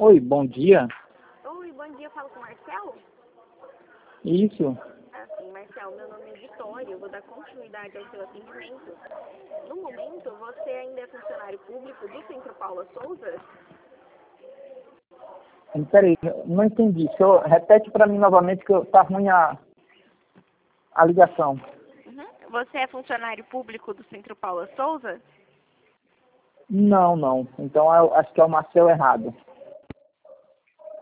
Oi, bom dia. Oi, bom dia, eu falo com o Marcel? Isso. Sim, Marcel, meu nome é Vitória, eu vou dar continuidade ao seu atendimento. No momento, você ainda é funcionário público do Centro Paula Souza? Peraí, não entendi. Repete para mim novamente que tá ruim a ligação. Você é funcionário público do Centro Paula Souza? Não. Então eu acho que é o Marcel errado.